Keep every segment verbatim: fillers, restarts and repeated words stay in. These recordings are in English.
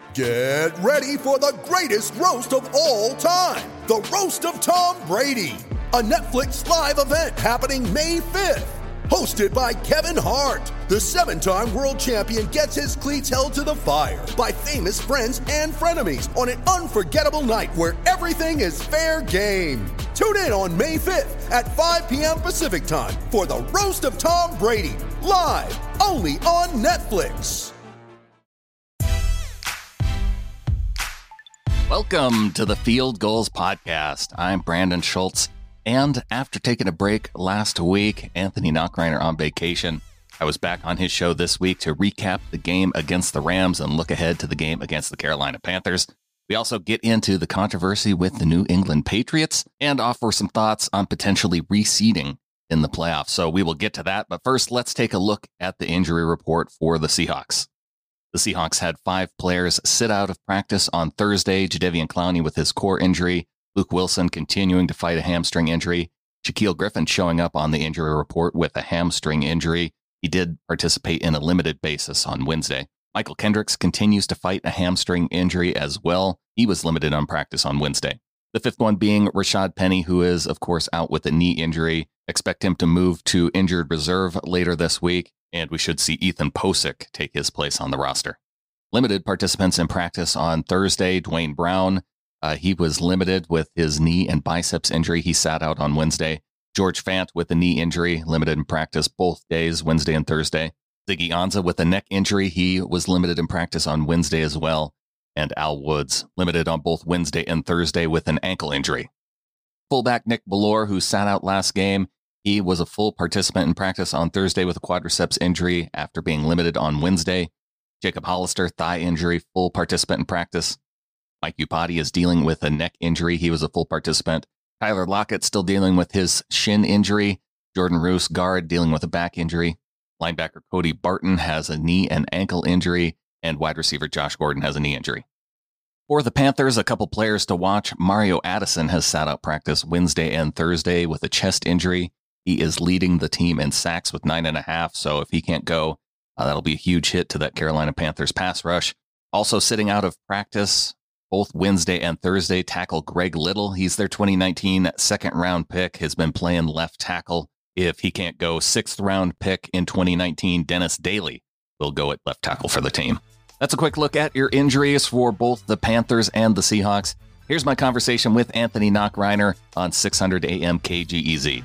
Get ready for the greatest roast of all time, the Roast of Tom Brady, a Netflix live event happening May fifth. Hosted by Kevin Hart, the seven-time world champion gets his cleats held to the fire by famous friends and frenemies on an unforgettable night where everything is fair game. Tune in on May fifth at five p.m. Pacific time for the Roast of Tom Brady, live only on Netflix. Welcome to the Field Gulls Podcast. I'm Brandon Schultz. And after taking a break last week, Anthony Knockreiner on vacation, I was back on his show this week to recap the game against the Rams and look ahead to the game against the Carolina Panthers. We also get into the controversy with the New England Patriots and offer some thoughts on potentially reseeding in the playoffs. So we will get to that. But first, let's take a look at the injury report for the Seahawks. The Seahawks had five players sit out of practice on Thursday. Jadeveon Clowney with his core injury. Luke Wilson continuing to fight a hamstring injury. Shaquille Griffin showing up on the injury report with a hamstring injury. He did participate in a limited basis on Wednesday. Michael Kendricks continues to fight a hamstring injury as well. He was limited on practice on Wednesday. The fifth one being Rashad Penny, who is, of course, out with a knee injury. Expect him to move to injured reserve later this week, and we should see Ethan Posick take his place on the roster. Limited participants in practice on Thursday. Dwayne Brown. Uh, he was limited with his knee and biceps injury. He sat out on Wednesday. George Fant with a knee injury, limited in practice both days, Wednesday and Thursday. Ziggy Ansah with a neck injury. He was limited in practice on Wednesday as well. And Al Woods limited on both Wednesday and Thursday with an ankle injury. Fullback Nick Bellore, who sat out last game, he was a full participant in practice on Thursday with a quadriceps injury after being limited on Wednesday. Jacob Hollister, thigh injury, full participant in practice. Mike Iupati is dealing with a neck injury. He was a full participant. Tyler Lockett still dealing with his shin injury. Jordan Roos, guard, dealing with a back injury. Linebacker Cody Barton has a knee and ankle injury. And wide receiver Josh Gordon has a knee injury. For the Panthers, a couple players to watch. Mario Addison has sat out practice Wednesday and Thursday with a chest injury. He is leading the team in sacks with nine and a half. So if he can't go, uh, that'll be a huge hit to that Carolina Panthers pass rush. Also sitting out of practice both Wednesday and Thursday, tackle Greg Little. He's their twenty nineteen second round pick, has been playing left tackle. If he can't go, sixth round pick in twenty nineteen, Dennis Daly will go at left tackle for the team. That's a quick look at your injuries for both the Panthers and the Seahawks. Here's my conversation with Anthony Knockreiner on six hundred A M K G E Z.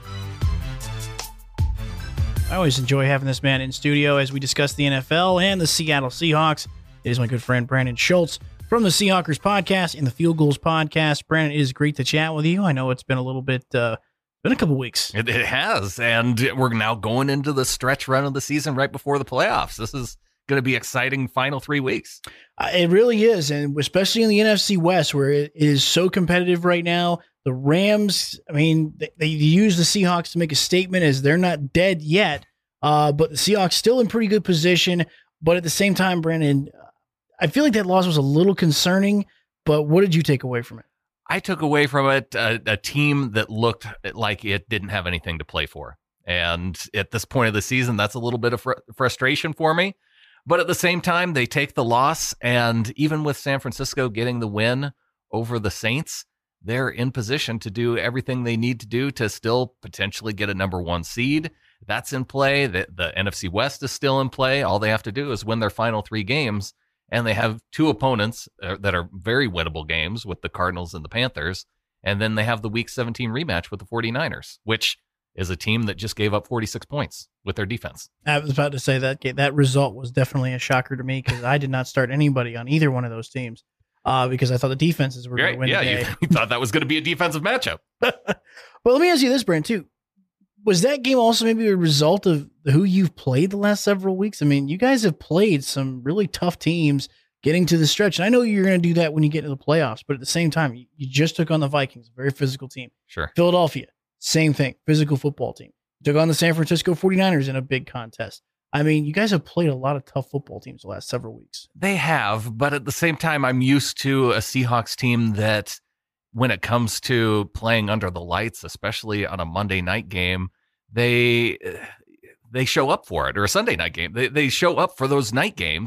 I always enjoy having this man in studio as we discuss the N F L and the Seattle Seahawks. It is my good friend Brandon Schultz from the Seahawkers podcast and the Field Gulls podcast. Brandon, it is great to chat with you. I know it's been a little bit, uh, been a couple weeks. It, it has, and we're now going into the stretch run of the season right before the playoffs. This is going to be exciting final three weeks. Uh, it really is, and especially in the N F C West where it is so competitive right now. The Rams, I mean, they, they use the Seahawks to make a statement as they're not dead yet, uh, but the Seahawks still in pretty good position. But at the same time, Brandon, I feel like that loss was a little concerning, but what did you take away from it? I took away from it a, a team that looked like it didn't have anything to play for. And at this point of the season, that's a little bit of fr- frustration for me. But at the same time, they take the loss. And even with San Francisco getting the win over the Saints, they're in position to do everything they need to do to still potentially get a number one seed. That's in play. The, the N F C West is still in play. All they have to do is win their final three games. And they have two opponents that are very winnable games with the Cardinals and the Panthers. And then they have the Week seventeen rematch with the 49ers, which is a team that just gave up forty-six points with their defense. I was about to say that that result was definitely a shocker to me because I did not start anybody on either one of those teams uh, because I thought the defenses were going to win yeah, the day. You, you thought that was going to be a defensive matchup. Well, let me ask you this, Brent, too. Was that game also maybe a result of who you've played the last several weeks? I mean, you guys have played some really tough teams getting to the stretch. And I know you're going to do that when you get into the playoffs, but at the same time, you, you just took on the Vikings, a very physical team. Sure. Philadelphia, same thing, physical football team. You took on the San Francisco 49ers in a big contest. I mean, you guys have played a lot of tough football teams the last several weeks. They have, but at the same time, I'm used to a Seahawks team that when it comes to playing under the lights, especially on a Monday night game, they they show up for it, or a Sunday night game. They they show up for those night games,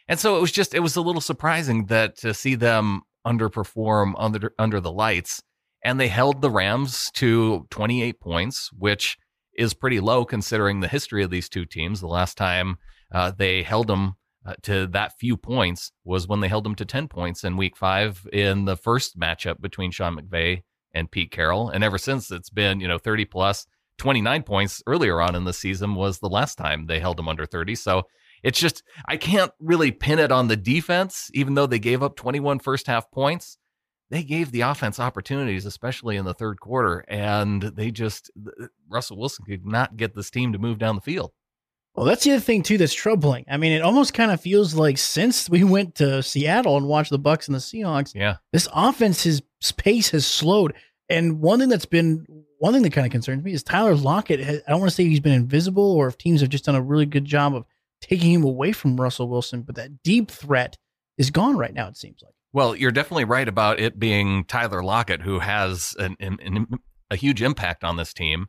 And so it was just, it was a little surprising that to see them underperform under under the lights, and they held the Rams to twenty-eight points, which is pretty low considering the history of these two teams. The last time uh, they held them uh, to that few points was when they held them to ten points in week five in the first matchup between Sean McVay and Pete Carroll. And ever since, it's been, you know, thirty plus. twenty-nine points earlier on in the season was the last time they held them under thirty. So it's just, I can't really pin it on the defense, even though they gave up twenty-one first half points. They gave the offense opportunities, especially in the third quarter, and they just, Russell Wilson could not get this team to move down the field. Well, that's the other thing, too, that's troubling. I mean, it almost kind of feels like since we went to Seattle and watched the Bucs and the Seahawks, yeah, this offense's pace has slowed. And one thing that's been, one thing that kind of concerns me is Tyler Lockett. Has, I don't want to say he's been invisible or if teams have just done a really good job of taking him away from Russell Wilson, but that deep threat is gone right now, it seems like. Well, you're definitely right about it being Tyler Lockett, who has an, an, an, a huge impact on this team.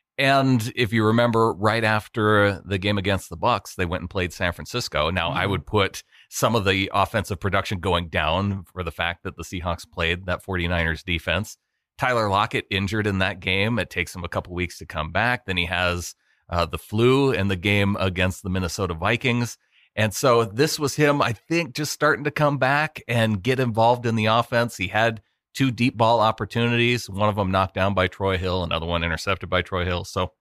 And if you remember, right after the game against the Bucs, they went and played San Francisco. Now, mm-hmm. I would put some of the offensive production going down for the fact that the Seahawks played that 49ers defense. Tyler Lockett injured in that game. It takes him a couple weeks to come back. Then he has uh, the flu in the game against the Minnesota Vikings. And so this was him, I think, just starting to come back and get involved in the offense. He had two deep ball opportunities, one of them knocked down by Troy Hill, another one intercepted by Troy Hill. So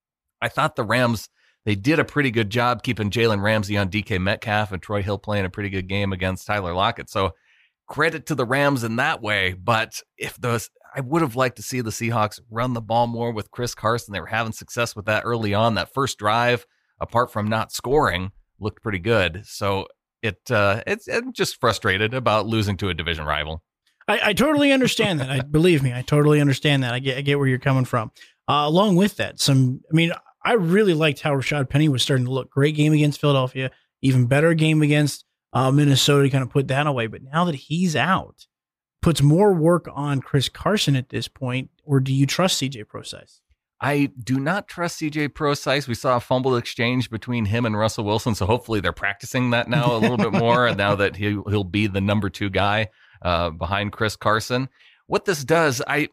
I thought the Rams, they did a pretty good job keeping Jalen Ramsey on D K Metcalf and Troy Hill playing a pretty good game against Tyler Lockett. So credit to the Rams in that way. But if those, I would have liked to see the Seahawks run the ball more with Chris Carson. They were having success with that early on. That first drive, apart from not scoring, looked pretty good. So it uh, it's I'm just frustrated about losing to a division rival. I, I totally understand that. I believe me, I totally understand that. I get I get where you're coming from. Uh, along with that, some I mean, I really liked how Rashad Penny was starting to look. Great game against Philadelphia, even better game against uh, Minnesota to kind of put that away. But now that he's out, puts more work on Chris Carson at this point, or do you trust C J Prosise? I do not trust C J Prosise. We saw a fumble exchange between him and Russell Wilson, so hopefully they're practicing that now a little bit more, and now that he'll, he'll be the number two guy uh, behind Chris Carson. What this does, I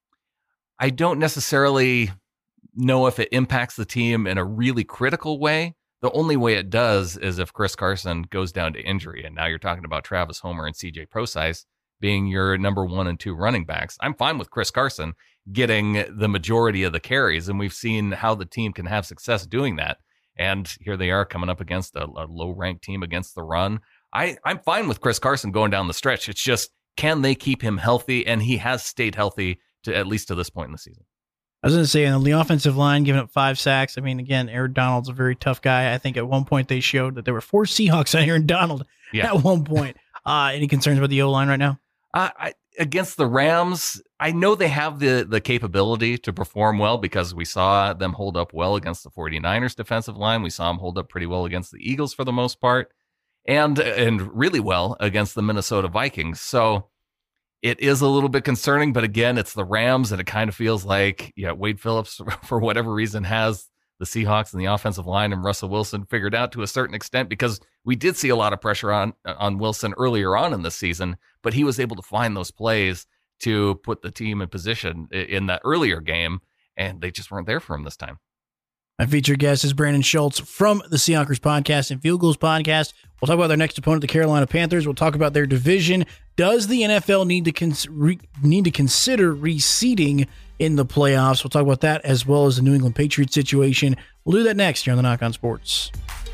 I don't necessarily know if it impacts the team in a really critical way. The only way it does is if Chris Carson goes down to injury, and now you're talking about Travis Homer and C J Prosise being your number one and two running backs. I'm fine with Chris Carson getting the majority of the carries, and we've seen how the team can have success doing that. And here they are coming up against a, a low-ranked team against the run. I, I'm fine with Chris Carson going down the stretch. It's just, can they keep him healthy? And he has stayed healthy to at least to this point in the season. I was going to say, on the offensive line, giving up five sacks. I mean, again, Aaron Donald's a very tough guy. I think at one point they showed that there were four Seahawks on Aaron Donald yeah. at one point. Uh, any concerns about the O-line right now? Uh, I, against the Rams, I know they have the, the capability to perform well because we saw them hold up well against the 49ers defensive line. We saw them hold up pretty well against the Eagles for the most part, and and really well against the Minnesota Vikings. So it is a little bit concerning, but again, it's the Rams, and it kind of feels like yeah, Wade Phillips, for whatever reason, has the Seahawks and the offensive line and Russell Wilson figured out to a certain extent, because we did see a lot of pressure on on Wilson earlier on in the season, but he was able to find those plays to put the team in position in that earlier game, and they just weren't there for him this time. My featured guest is Brandon Schultz from the Seahawkers Podcast and Field Goals Podcast. We'll talk about their next opponent, the Carolina Panthers. We'll talk about their division. Does the N F L need to cons- re- need to consider reseeding in the playoffs? We'll talk about that as well as the New England Patriots situation. We'll do that next here on the Knock on Sports.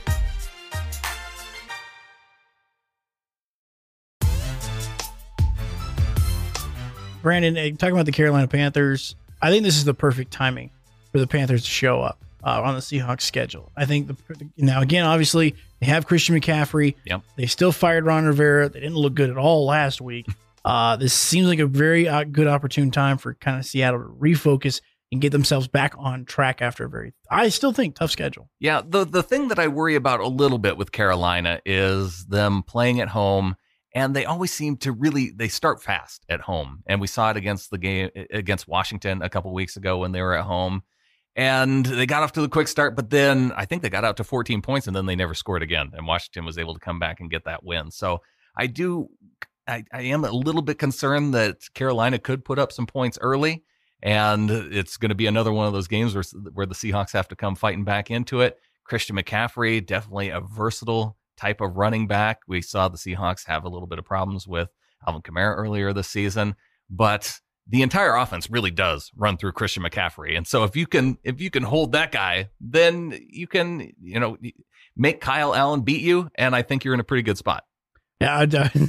Brandon, talking about the Carolina Panthers, I think this is the perfect timing for the Panthers to show up uh, on the Seahawks schedule. I think the, now, again, obviously, they have Christian McCaffrey. Yep. They still fired Ron Rivera. They didn't look good at all last week. Uh, this seems like a very uh, good opportune time for kind of Seattle to refocus and get themselves back on track after a very, I still think, tough schedule. Yeah, the, the thing that I worry about a little bit with Carolina is them playing at home. And they always seem to really, they start fast at home. And we saw it against the game against Washington a couple weeks ago when they were at home. And they got off to the quick start, but then I think they got out to fourteen points and then they never scored again. And Washington was able to come back and get that win. So I do, I, I am a little bit concerned that Carolina could put up some points early. And it's going to be another one of those games where, where the Seahawks have to come fighting back into it. Christian McCaffrey, definitely a versatile type of running back. We saw the Seahawks have a little bit of problems with Alvin Kamara earlier this season, but the entire offense really does run through Christian McCaffrey. And so if you can, if you can hold that guy, then you can, you know, make Kyle Allen beat you. And I think you're in a pretty good spot. Yeah,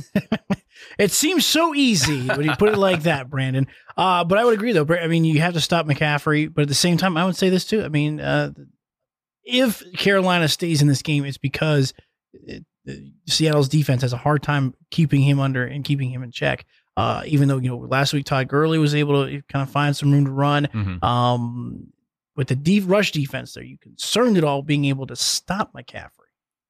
it seems so easy when you put it like that, Brandon. Uh, but I would agree, though. I mean, you have to stop McCaffrey, but at the same time, I would say this too. I mean, uh, if Carolina stays in this game, it's because it, it, Seattle's defense has a hard time keeping him under and keeping him in check. Uh, even though, you know, last week Todd Gurley was able to kind of find some room to run. Mm-hmm. Um, with the deep rush defense there, you concerned at all being able to stop McCaffrey?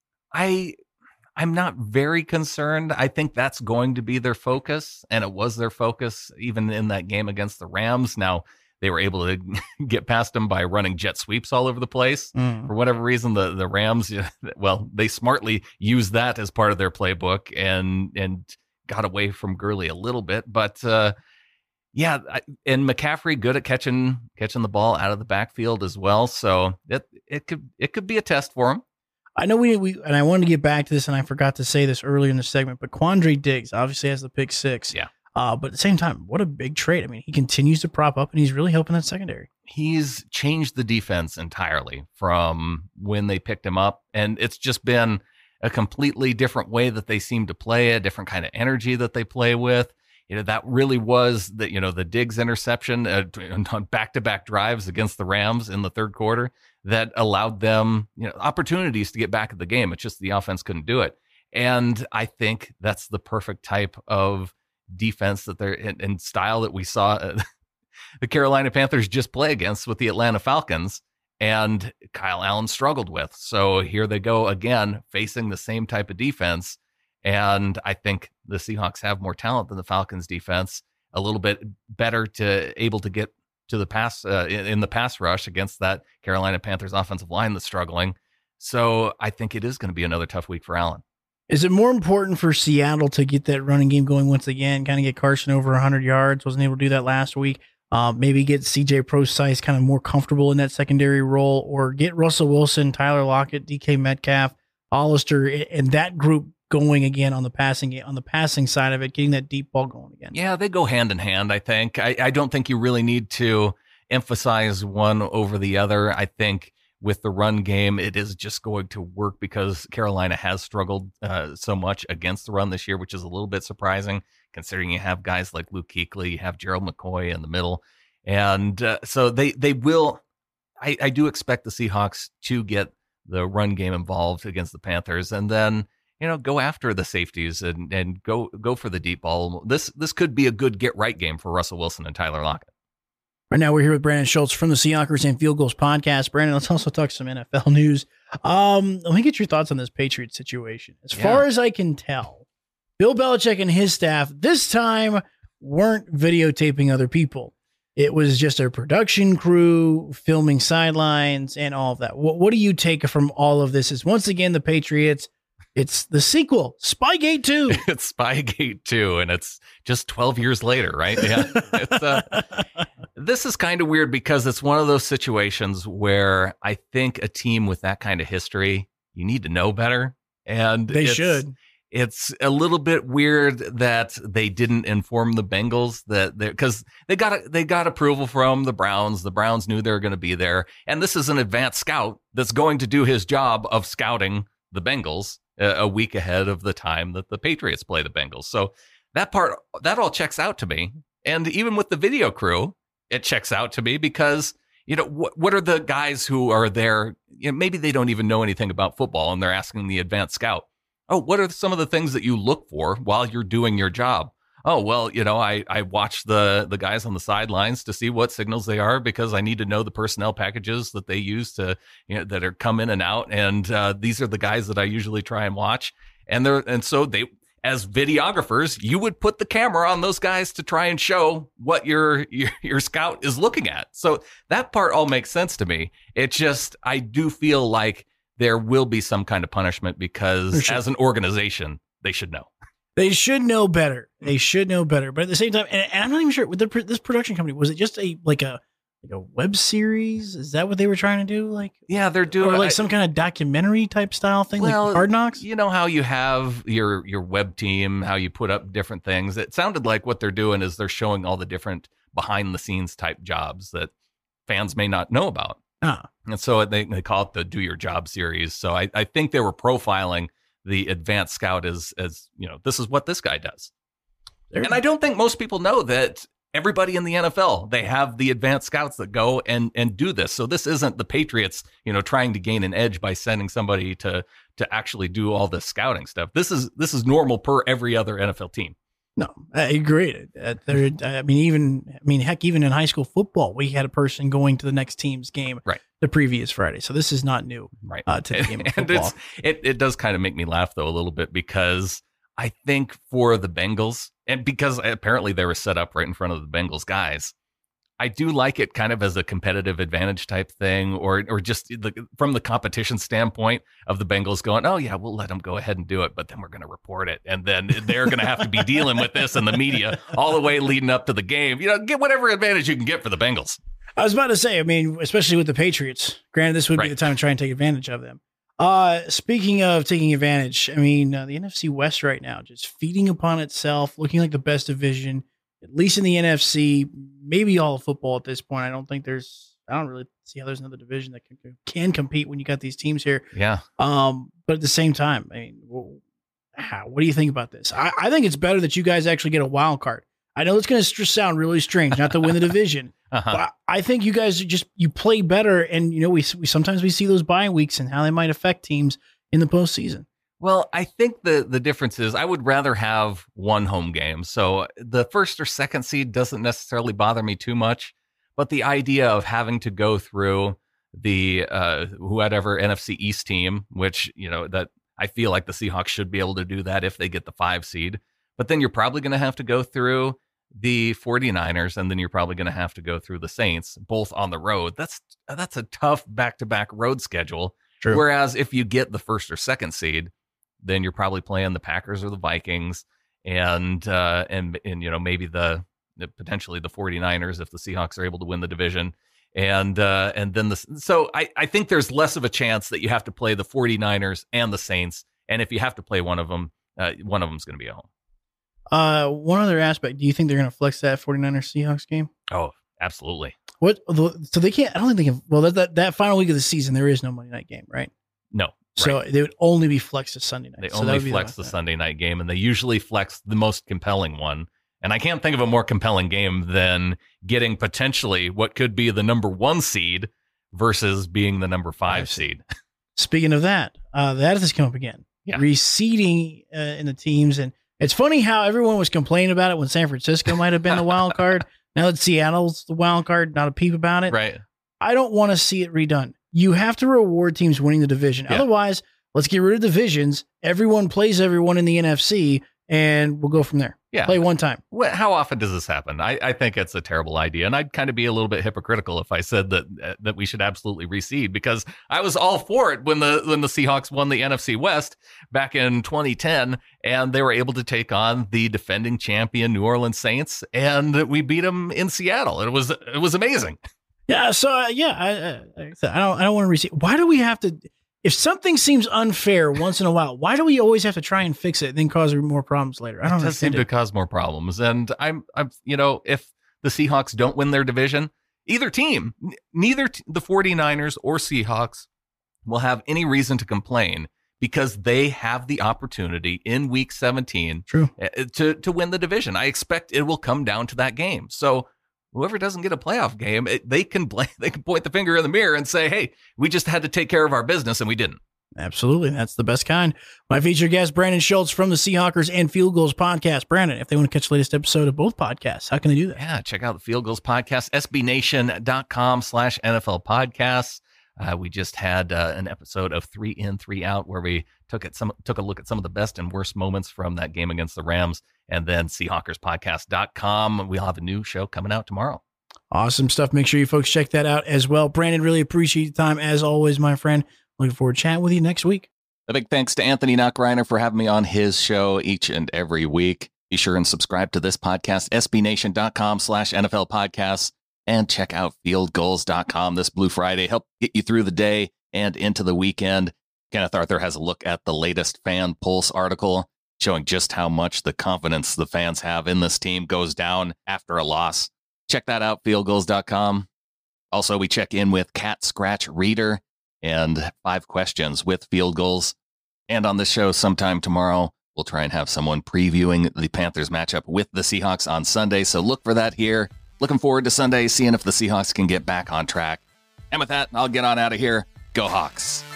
I, I'm not very concerned. I think that's going to be their focus, and it was their focus even in that game against the Rams. Now, they were able to get past them by running jet sweeps all over the place. Mm. For whatever reason, the, the Rams, well, they smartly used that as part of their playbook and and got away from Gurley a little bit. But, uh, yeah, I, and McCaffrey good at catching catching the ball out of the backfield as well. So it it could it could be a test for him. I know we we and I wanted to get back to this, and I forgot to say this earlier in the segment, but Quandre Diggs obviously has the pick six. Yeah. Uh, but at the same time, what a big trade. I mean, he continues to prop up, and he's really helping that secondary. He's changed the defense entirely from when they picked him up, and it's just been a completely different way that they seem to play, a different kind of energy that they play with. You know, that really was the, you know, the Diggs interception uh, on back-to-back drives against the Rams in the third quarter that allowed them, you know, opportunities to get back at the game. It's just the offense couldn't do it. And I think that's the perfect type of defense that they're in, in style that we saw uh, the Carolina Panthers just play against with the Atlanta Falcons, and Kyle Allen struggled with. So here they go again, facing the same type of defense. And I think the Seahawks have more talent than the Falcons defense, a little bit better to able to get to the pass uh, in, in the pass rush against that Carolina Panthers offensive line that's struggling. So I think it is going to be another tough week for Allen. Is it more important for Seattle to get that running game going once again, kind of get Carson over one hundred yards? Wasn't able to do that last week. Uh, maybe get C J Prosise kind of more comfortable in that secondary role, or get Russell Wilson, Tyler Lockett, D K Metcalf, Hollister, and that group going again on the passing on the passing side of it, getting that deep ball going again. Yeah, they go hand in hand, I think. I, I don't think you really need to emphasize one over the other. I think with the run game, it is just going to work because Carolina has struggled uh, so much against the run this year, which is a little bit surprising considering you have guys like Luke Kuechly, you have Gerald McCoy in the middle. And uh, so they, they will, I, I do expect the Seahawks to get the run game involved against the Panthers, and then, you know, go after the safeties and, and go go for the deep ball. This this could be a good get right game for Russell Wilson and Tyler Lockett. Right now, we're here with Brandon Schultz from the Seahawkers and Field Goals podcast. Brandon, let's also talk some N F L news. Um, let me get your thoughts on this Patriots situation. As yeah. far as I can tell, Bill Belichick and his staff this time weren't videotaping other people. It was just a production crew filming sidelines and all of that. What, what do you take from all of this? Is once again the Patriots. It's the sequel, Spygate two. It's Spygate two, and it's just twelve years later, right? Yeah. It's, uh, this is kind of weird because it's one of those situations where I think a team with that kind of history, you need to know better. And they it's, should. It's a little bit weird that they didn't inform the Bengals that they because they got they got approval from the Browns. The Browns knew they were going to be there, and this is an advanced scout that's going to do his job of scouting the Bengals a week ahead of the time that the Patriots play the Bengals. So that part, that all checks out to me. And even with the video crew, it checks out to me because, you know, what, what are the guys who are there? You know, maybe they don't even know anything about football and they're asking the advanced scout, oh, what are some of the things that you look for while you're doing your job? Oh, well, you know, I, I watch the, the guys on the sidelines to see what signals they are because I need to know the personnel packages that they use to, you know, that are come in and out. And uh, these are the guys that I usually try and watch. And they're, and so they, as videographers, you would put the camera on those guys to try and show what your, your your scout is looking at. So that part all makes sense to me. It just, I do feel like there will be some kind of punishment because sure. as an organization, they should know. They should know better. They should know better. But at the same time, and, and I'm not even sure with the, this production company, was it just a like a like a web series? Is that what they were trying to do? Like, yeah, they're doing or like I, some kind of documentary type style thing, well, like Hard Knocks. You know how you have your your web team, how you put up different things. It sounded like what they're doing is they're showing all the different behind the scenes type jobs that fans may not know about. Ah. And so they they call it the Do Your Job series. So I, I think they were profiling the advanced scout as as you know, this is what this guy does. There. And I don't think most people know that. Everybody in the N F L, they have the advanced scouts that go and, and do this. So this isn't the Patriots, you know, trying to gain an edge by sending somebody to to actually do all this scouting stuff. This is this is normal per every other N F L team. No, I agree. Uh, there, I mean, even I mean, heck, even in high school football, we had a person going to the next team's game right. the previous Friday. So this is not new right. uh, to the game of and football. It's, it it does kind of make me laugh though a little bit because I think for the Bengals, and because apparently they were set up right in front of the Bengals guys, I do like it kind of as a competitive advantage type thing, or or just the, from the competition standpoint of the Bengals going, oh yeah, we'll let them go ahead and do it, but then we're going to report it, and then they're going to have to be dealing with this in the media all the way leading up to the game. You know, get whatever advantage you can get for the Bengals. I was about to say, I mean, especially with the Patriots. Granted, this would right. be the time to try and take advantage of them. Uh, speaking of taking advantage, I mean, uh, the N F C West right now, just feeding upon itself, looking like the best division, at least in the N F C, maybe all of football at this point. I don't think there's, I don't really see how there's another division that can, can compete when you got these teams here. Yeah. Um, but at the same time, I mean, well, how, what do you think about this? I, I think it's better that you guys actually get a wild card. I know it's going to sound really strange not to win the division. Uh-huh. But I think you guys just you play better, and you know we, we sometimes we see those bye weeks and how they might affect teams in the postseason. Well, I think the the difference is I would rather have one home game, so the first or second seed doesn't necessarily bother me too much. But the idea of having to go through the uh, whatever N F C East team, which you know that I feel like the Seahawks should be able to do that if they get the five seed, but then you're probably going to have to go through the 49ers, and then you're probably going to have to go through the Saints, both on the road. That's that's a tough back-to-back road schedule. True. Whereas if you get the first or second seed, then you're probably playing the Packers or the Vikings, and uh, and and you know maybe the, the potentially the 49ers if the Seahawks are able to win the division, and uh, and then the so I I think there's less of a chance that you have to play the 49ers and the Saints, and if you have to play one of them, uh, one of them's going to be at home. Uh, one other aspect, do you think they're going to flex that 49ers Seahawks game? Oh, absolutely. What? So they can't, I don't think they can, well, that, that, that final week of the season, there is no Monday night game, right? No. So right. they would only be flexed to Sunday night. They so only flex the, the Sunday night game, and they usually flex the most compelling one. And I can't think of a more compelling game than getting potentially what could be the number one seed versus being the number five seed. Speaking of that, uh, that has come up again. Yeah. Reseeding uh, in the teams, and it's funny how everyone was complaining about it when San Francisco might have been the wild card. Now that Seattle's the wild card, not a peep about it. Right. I don't want to see it redone. You have to reward teams winning the division. Yeah. Otherwise, let's get rid of divisions. Everyone plays everyone in the N F C, and we'll go from there. Yeah. Play one time. How often does this happen? I, I think it's a terrible idea. And I'd kind of be a little bit hypocritical if I said that uh, that we should absolutely reseed, because I was all for it when the when the Seahawks won the N F C West back in twenty ten, and they were able to take on the defending champion New Orleans Saints, and we beat them in Seattle. It was it was amazing. Yeah. So uh, yeah, I, I, I don't I don't want to reseed. Why do we have to? If something seems unfair once in a while, why do we always have to try and fix it and then cause more problems later? I don't know. It does seem to cause more problems. And I'm, I'm, you know, if the Seahawks don't win their division, either team, neither t- the 49ers or Seahawks will have any reason to complain, because they have the opportunity in week seventeen True. to, to win the division. I expect it will come down to that game. So whoever doesn't get a playoff game, it, they can blame, they can point the finger in the mirror and say, hey, we just had to take care of our business and we didn't. Absolutely. That's the best kind. My featured guest, Brandon Schultz from the Seahawkers and Field Goals podcast. Brandon, if they want to catch the latest episode of both podcasts, how can they do that? Yeah, check out the Field Goals podcast, S B Nation dot com slash N F L podcasts. Uh, we just had uh, an episode of Three In, Three Out where we took it some took a look at some of the best and worst moments from that game against the Rams. And then Seahawkers Podcast dot com. We'll have a new show coming out tomorrow. Awesome stuff. Make sure you folks check that out as well. Brandon, really appreciate your time as always, my friend. Looking forward to chatting with you next week. A big thanks to Anthony Knockreiner for having me on his show each and every week. Be sure and subscribe to this podcast, S B Nation dot com slash N F L podcasts, and check out Field Gulls dot com this Blue Friday. Help get you through the day and into the weekend. Kenneth Arthur has a look at the latest Fan Pulse article showing just how much the confidence the fans have in this team goes down after a loss. Check that out, Field Gulls dot com. Also, we check in with Cat Scratch Reader and five questions with Field Gulls. And on this show sometime tomorrow, we'll try and have someone previewing the Panthers matchup with the Seahawks on Sunday. So look for that here. Looking forward to Sunday, seeing if the Seahawks can get back on track. And with that, I'll get on out of here. Go Hawks.